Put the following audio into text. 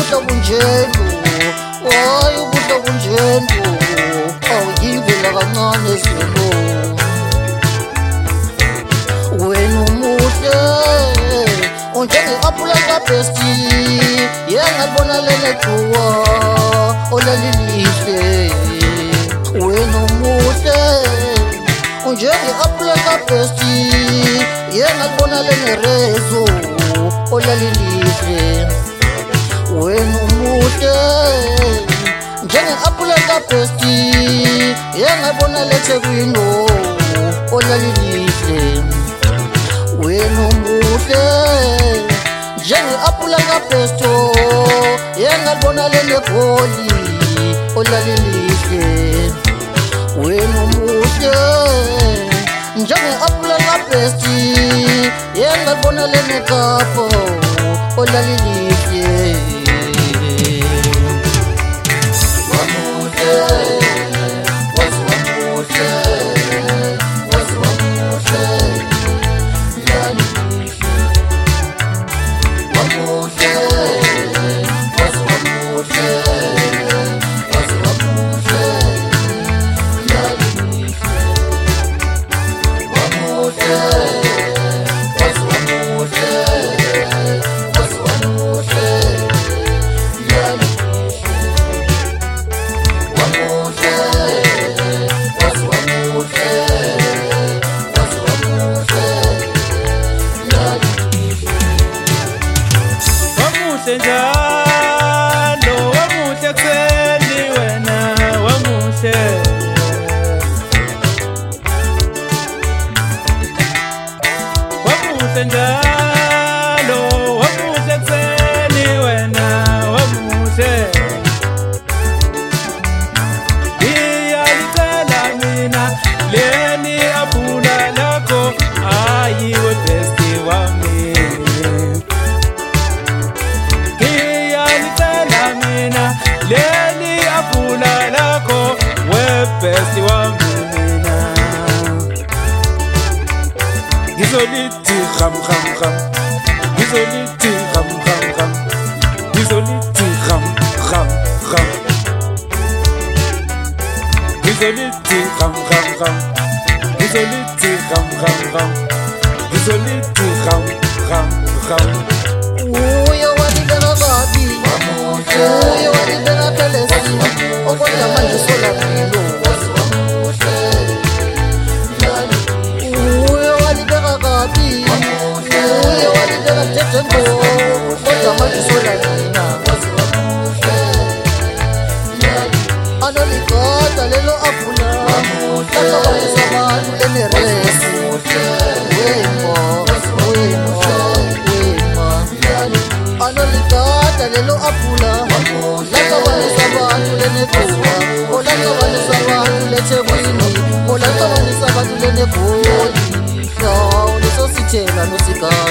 ubuhla bunjenu, hayi ubuhla bunjenu, awuyivela kancane zelo. Wena umuhle unjenge-apula kabhesti, yengalibona lenethuwa olalilihle. Wena umuhle unjenge-apula kabhesti, yengalibona lenerezo olalilihle. Wena umuhle njenge-apula kabhesti, yengalibona leThekwini olalilihle. Wena umuhle njenge-apula kabhesto, yengalibona leneGoli olalilihle. Wena umuhle njenge-apula kabhesti, yengalibona leneKapa olalilihle. Njalo wamuhle kuseni wena wamuhle, wamuhle njalo wamuhle kuseni wena wamuhle. Ngiyalicela mina leni apula lakho, ayiwe besti wami. Leli apula lakho webhesti wami mina. Ngizolithi ram ram ram, ngizolithi ram ram ram, ngizolithi ram ram ram, ngizolithi ram ram ram, ngizolithi ram ram ram, ngizolithi ram ram ram. Uyo walibeka kabi, uyo walibeka pelesi, okwenda manje solamilo. Uyo walibeka kabi, uyo walibeka tetendo, okwenda manje solamina. Anolikata lelo apula, lakabalisa abantu leneresi. Wema, wema, wema. Anolikata lelo apula, lakabalisa abantu leneThuwa, olakabalisa abantu leThekwini, olakabalisa abantu leneGoli. Yaw leso sithela nosika.